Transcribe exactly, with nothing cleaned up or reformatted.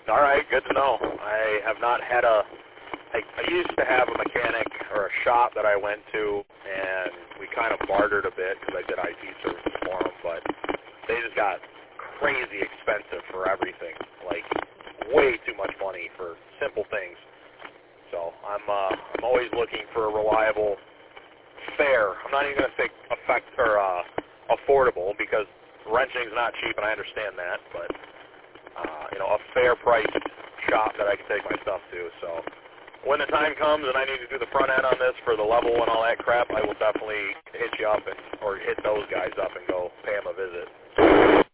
All right, good to know. I have not had a, I, I used to have a mechanic or a shop that I went to, and we kind of bartered a bit because I did I T services for them, but they just got crazy expensive for everything, like way too much money for simple things. So I'm uh, I'm always looking for a reliable, fair. I'm not even going to say effect or uh, affordable because wrenching's not cheap, and I understand that. But uh, you know, a fair priced shop that I can take my stuff to. So when the time comes and I need to do the front end on this for the level and all that crap, I will definitely hit you up and or hit those guys up and go pay them a visit.